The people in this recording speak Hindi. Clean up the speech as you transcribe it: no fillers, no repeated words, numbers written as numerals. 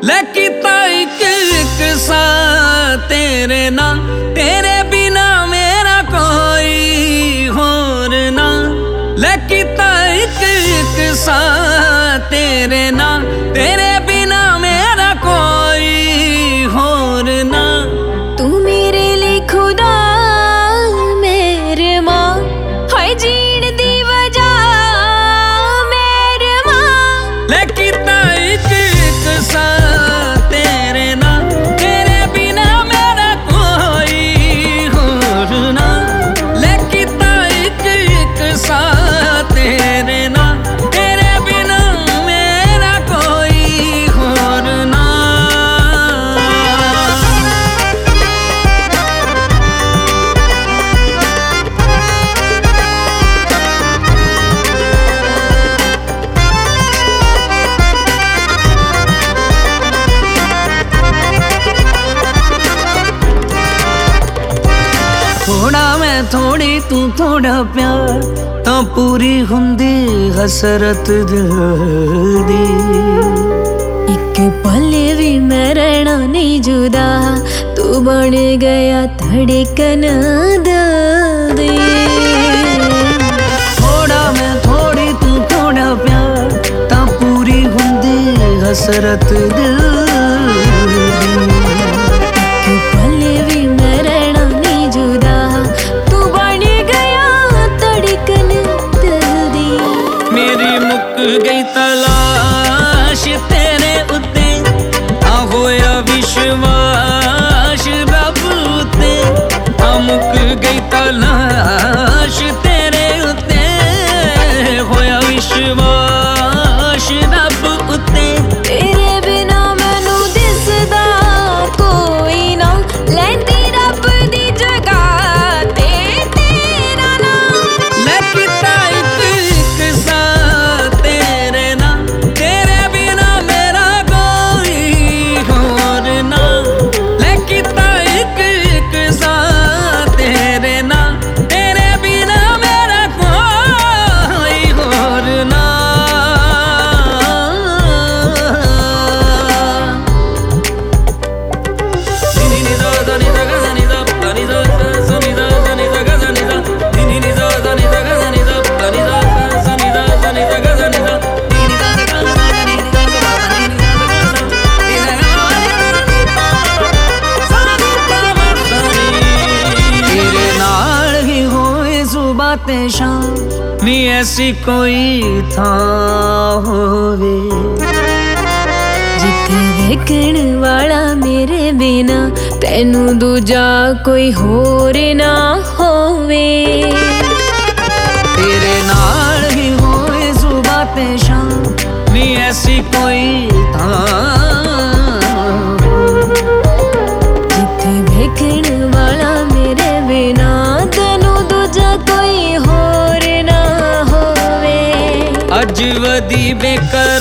किता एक सा तेरे ना, तेरे बिना मेरा कोई होर ना। किता एक सा तेरे ना, तेरे बिना मेरा कोई होर ना। तू मेरे लिए खुदा मेरे माँ, हाय जीण दी वजह मेरे माँ। किता एक सा तेरे ना, तेरे बिना मेरा कोई होर ना। किता एक सा तेरे ना, तेरे बिना मेरा कोई होर ना। थोड़ा मैं थोड़ी तू थोड़ा प्यार, तो पूरी हुंदी हसरत दिल दी। एक पल भी मैं रहना नहीं जुदा, तू बन गया धड़कन दिल दी। थोड़ा मैं थोड़ी तू थोड़ा प्यार, तो पूरी हुंदी हसरत दिल दी। एक पल भी मैं रहना नहीं जुदा, तू बन गया धड़कन दिल दी। मेरी मुक गई तलाश तेरे उत्ते, आ होया विश्वास रब उत्ते। आ मुक गई तलाश तेरे उत्ते, होया विश्वास रब उत्ते। तेरे बिना मैनू दिसदा कोई ना, लैंदी रब दी जगह ते तेरा नाम। किता एक सा तेरे ना, तेरे बिना मेरा कोई होर ना। किता एक सा तेरे ना, तेरे बिना मेरा कोई होर ना। बातें शाम नी ऐसी कोई था होवे, जिथे देखण वाला मेरे बिना तैनू दूजा कोई होर ना होवे। तेरे नाल ही होए सुबातें शाम नी ऐसी कोई था। जिथे देखण वाला मेरे बिना तैनू दूजा कोई होर ना होवे। अज वदी बेकर